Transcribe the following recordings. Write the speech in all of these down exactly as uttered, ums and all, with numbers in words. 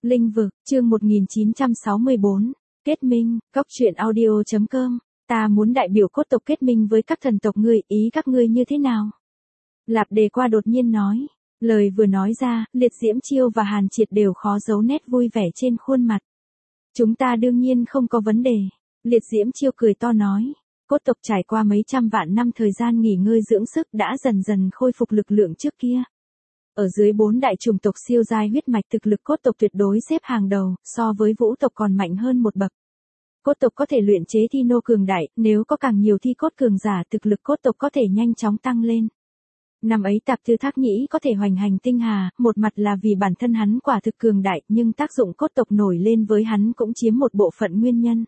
Linh vực, chương một nghìn chín trăm sáu mươi bốn, kết minh, cốc truyện audio chấm com, ta muốn đại biểu cốt tộc kết minh với các thần tộc ngươi, ý các ngươi như thế nào? Lạp Đề Qua đột nhiên nói, lời vừa nói ra, Liệt Diễm Chiêu và Hàn Triệt đều khó giấu nét vui vẻ trên khuôn mặt. Chúng ta đương nhiên không có vấn đề, Liệt Diễm Chiêu cười to nói, cốt tộc trải qua mấy trăm vạn năm thời gian nghỉ ngơi dưỡng sức đã dần dần khôi phục lực lượng trước kia. Ở dưới bốn đại chủng tộc siêu giai huyết mạch thực lực cốt tộc tuyệt đối xếp hàng đầu, so với vũ tộc còn mạnh hơn một bậc. Cốt tộc có thể luyện chế thi nô cường đại, nếu có càng nhiều thi cốt cường giả thực lực cốt tộc có thể nhanh chóng tăng lên. Năm ấy Tạp Tư Thác Nhĩ có thể hoành hành tinh hà, một mặt là vì bản thân hắn quả thực cường đại, nhưng tác dụng cốt tộc nổi lên với hắn cũng chiếm một bộ phận nguyên nhân.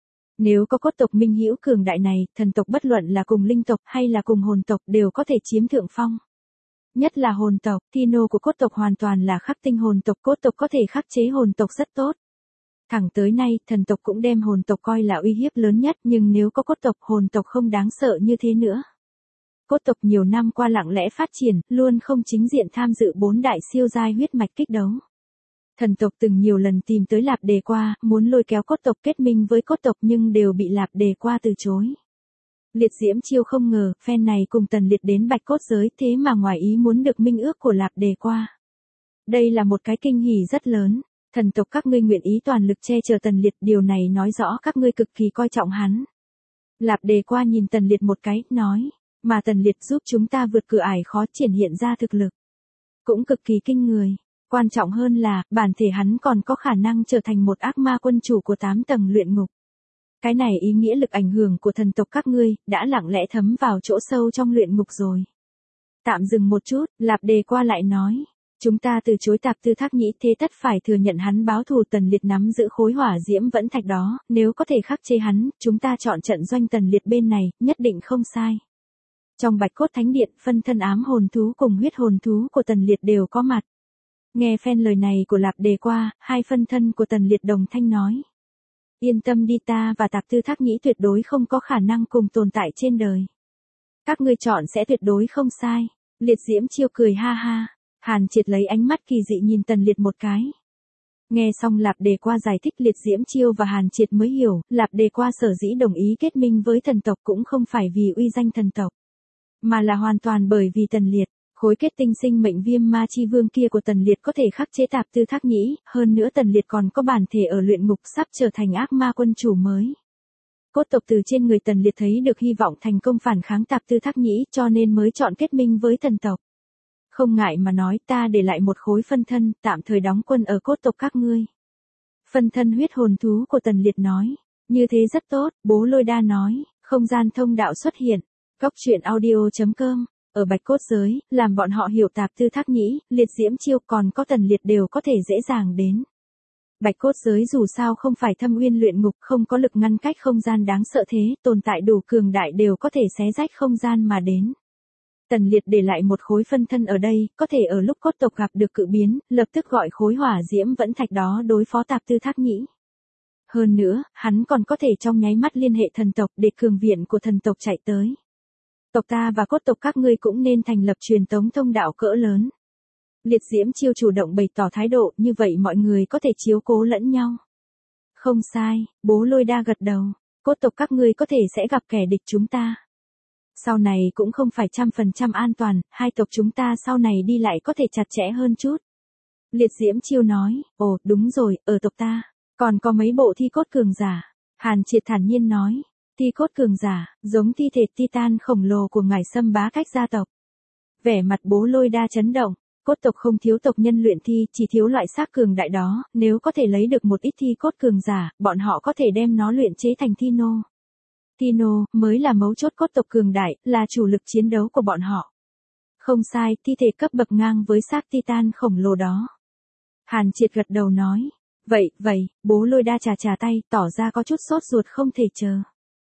Nếu có cốt tộc minh hữu cường đại này, thần tộc bất luận là cùng linh tộc hay là cùng hồn tộc đều có thể chiếm thượng phong. Nhất là hồn tộc, thi nô của cốt tộc hoàn toàn là khắc tinh hồn tộc, cốt tộc có thể khắc chế hồn tộc rất tốt. Thẳng tới nay, thần tộc cũng đem hồn tộc coi là uy hiếp lớn nhất, nhưng nếu có cốt tộc, hồn tộc không đáng sợ như thế nữa. Cốt tộc nhiều năm qua lặng lẽ phát triển, luôn không chính diện tham dự bốn đại siêu giai huyết mạch kích đấu. Thần tộc từng nhiều lần tìm tới Lạp Đề Qua, muốn lôi kéo cốt tộc kết minh với cốt tộc nhưng đều bị Lạp Đề Qua từ chối. Liệt Diễm Chiêu không ngờ, phen này cùng Tần Liệt đến Bạch Cốt giới thế mà ngoài ý muốn được minh ước của Lạp Đề Qua. Đây là một cái kinh hỉ rất lớn, thần tộc các ngươi nguyện ý toàn lực che chở Tần Liệt, điều này nói rõ các ngươi cực kỳ coi trọng hắn. Lạp Đề Qua nhìn Tần Liệt một cái, nói, mà Tần Liệt giúp chúng ta vượt cửa ải khó triển hiện ra thực lực. Cũng cực kỳ kinh người, quan trọng hơn là, bản thể hắn còn có khả năng trở thành một ác ma quân chủ của tám tầng luyện ngục. Cái này ý nghĩa lực ảnh hưởng của thần tộc các ngươi, đã lặng lẽ thấm vào chỗ sâu trong luyện ngục rồi. Tạm dừng một chút, Lạp Đề Qua lại nói, chúng ta từ chối Tạp Tư Thác Nhĩ thế tất phải thừa nhận hắn báo thù. Tần Liệt nắm giữ khối hỏa diễm vẫn thạch đó, nếu có thể khắc chế hắn, chúng ta chọn trận doanh Tần Liệt bên này, nhất định không sai. Trong Bạch Cốt Thánh Điện, phân thân ám hồn thú cùng huyết hồn thú của Tần Liệt đều có mặt. Nghe phen lời này của Lạp Đề Qua, hai phân thân của Tần Liệt đồng thanh nói. Yên tâm đi, ta và Tạp Tư Thác Nhĩ tuyệt đối không có khả năng cùng tồn tại trên đời. Các ngươi chọn sẽ tuyệt đối không sai. Liệt Diễm Chiêu cười ha ha. Hàn Triệt lấy ánh mắt kỳ dị nhìn Tần Liệt một cái. Nghe xong Lạp Đề Qua giải thích, Liệt Diễm Chiêu và Hàn Triệt mới hiểu, Lạp Đề Qua sở dĩ đồng ý kết minh với thần tộc cũng không phải vì uy danh thần tộc, mà là hoàn toàn bởi vì Tần Liệt. Khối kết tinh sinh mệnh viêm ma chi vương kia của Tần Liệt có thể khắc chế Tạp Tư Thác Nhĩ, hơn nữa Tần Liệt còn có bản thể ở luyện ngục sắp trở thành ác ma quân chủ mới. Cốt tộc từ trên người Tần Liệt thấy được hy vọng thành công phản kháng Tạp Tư Thác Nhĩ, cho nên mới chọn kết minh với thần tộc. Không ngại mà nói, ta để lại một khối phân thân, tạm thời đóng quân ở cốt tộc các ngươi. Phân thân huyết hồn thú của Tần Liệt nói, như thế rất tốt. Bố Lôi Đa nói, không gian thông đạo xuất hiện. Cốc truyện audio chấm com. Ở Bạch Cốt giới, làm bọn họ hiểu Tạp Tư Thác Nhĩ, Liệt Diễm Chiêu còn có Tần Liệt đều có thể dễ dàng đến. Bạch Cốt giới dù sao không phải thâm uyên luyện ngục, không có lực ngăn cách không gian đáng sợ thế, tồn tại đủ cường đại đều có thể xé rách không gian mà đến. Tần Liệt để lại một khối phân thân ở đây, có thể ở lúc cốt tộc gặp được cự biến, lập tức gọi khối hỏa diễm vẫn thạch đó đối phó Tạp Tư Thác Nhĩ. Hơn nữa, hắn còn có thể trong nháy mắt liên hệ thần tộc để cường viện của thần tộc chạy tới. Tộc ta và cốt tộc các ngươi cũng nên thành lập truyền tống thông đạo cỡ lớn. Liệt Diễm Chiêu chủ động bày tỏ thái độ, như vậy mọi người có thể chiếu cố lẫn nhau. Không sai, Bố Lôi Đa gật đầu, cốt tộc các ngươi có thể sẽ gặp kẻ địch chúng ta. Sau này cũng không phải trăm phần trăm an toàn, hai tộc chúng ta sau này đi lại có thể chặt chẽ hơn chút. Liệt Diễm Chiêu nói, ồ đúng rồi, ở tộc ta, còn có mấy bộ thi cốt cường giả. Hàn Triệt thản nhiên nói. Thi cốt cường giả, giống thi thể Titan khổng lồ của ngài Sâm Bá Cách gia tộc. Vẻ mặt Bố Lôi Đa chấn động, cốt tộc không thiếu tộc nhân luyện thi, chỉ thiếu loại xác cường đại đó, nếu có thể lấy được một ít thi cốt cường giả, bọn họ có thể đem nó luyện chế thành thi nô. Thi nô mới là mấu chốt, cốt tộc cường đại, là chủ lực chiến đấu của bọn họ. Không sai, thi thể cấp bậc ngang với xác Titan khổng lồ đó. Hàn Triệt gật đầu nói, vậy, vậy, Bố Lôi Đa chà chà tay, tỏ ra có chút sốt ruột không thể chờ.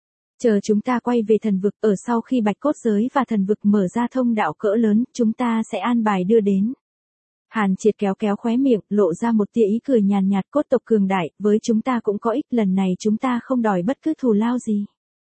Chờ chúng ta quay về thần vực, ở sau khi Bạch Cốt giới và thần vực mở ra thông đạo cỡ lớn, chúng ta sẽ an bài đưa đến. Hàn Triệt kéo kéo khóe miệng, lộ ra một tia ý cười nhàn nhạt, cốt tộc cường đại, với chúng ta cũng có ích, lần này chúng ta không đòi bất cứ thù lao gì.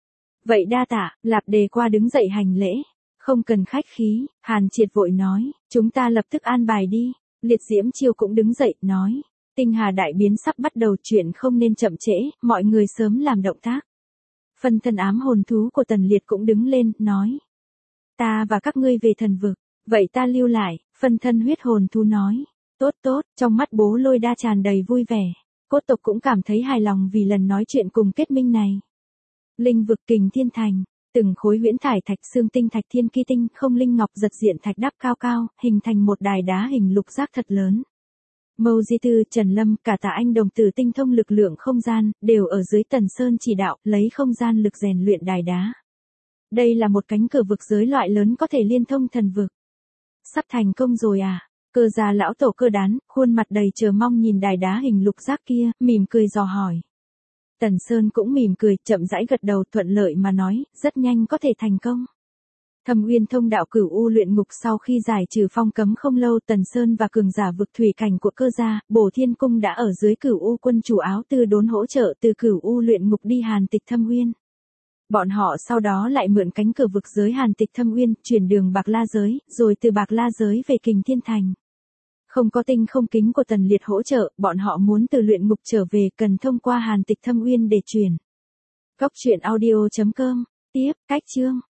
Vậy đa tạ, Lạp Đề Qua đứng dậy hành lễ. Không cần khách khí, Hàn Triệt vội nói, chúng ta lập tức an bài đi. Liệt Diễm Chiêu cũng đứng dậy, nói, Tinh hà đại biến sắp bắt đầu, chuyện không nên chậm trễ, mọi người sớm làm động tác. Phân thân ám hồn thú của Tần Liệt cũng đứng lên, nói. Ta và các ngươi về thần vực, vậy ta lưu lại, phân thân huyết hồn thú nói. Tốt tốt, trong mắt Bố Lôi Đa tràn đầy vui vẻ. Cốt tộc cũng cảm thấy hài lòng vì lần nói chuyện cùng kết minh này. Linh vực Kình Thiên Thành, từng khối huyễn thải thạch xương tinh thạch thiên ki tinh không linh ngọc giật diện thạch đắp cao cao, hình thành một đài đá hình lục giác thật lớn. Mâu Di Tư, Trần Lâm, cả Tạ Anh đồng tử tinh thông lực lượng không gian, đều ở dưới Tần Sơn chỉ đạo, lấy không gian lực rèn luyện đài đá. Đây là một cánh cửa vực giới loại lớn có thể liên thông thần vực. Sắp thành công rồi à? Cơ gia lão tổ Cơ Đán, khuôn mặt đầy chờ mong nhìn đài đá hình lục giác kia, mỉm cười dò hỏi. Tần Sơn cũng mỉm cười, chậm rãi gật đầu, thuận lợi mà nói, rất nhanh có thể thành công. Thâm Uyên Thông đạo Cửu U luyện ngục sau khi giải trừ phong cấm không lâu, Tần Sơn và cường giả vực thủy cảnh của Cơ gia, Bổ Thiên cung đã ở dưới Cửu U quân chủ áo tư đốn hỗ trợ từ Cửu U luyện ngục đi Hàn Tịch Thâm Uyên. Bọn họ sau đó lại mượn cánh cửa vực giới Hàn Tịch Thâm Uyên, chuyển đường Bạc La giới, rồi từ Bạc La giới về Kình Thiên Thành. Không có tinh không kính của Tần Liệt hỗ trợ, bọn họ muốn từ luyện ngục trở về cần thông qua Hàn Tịch Thâm Uyên để chuyển. Góc truyện audio chấm com, tiếp, cách chương.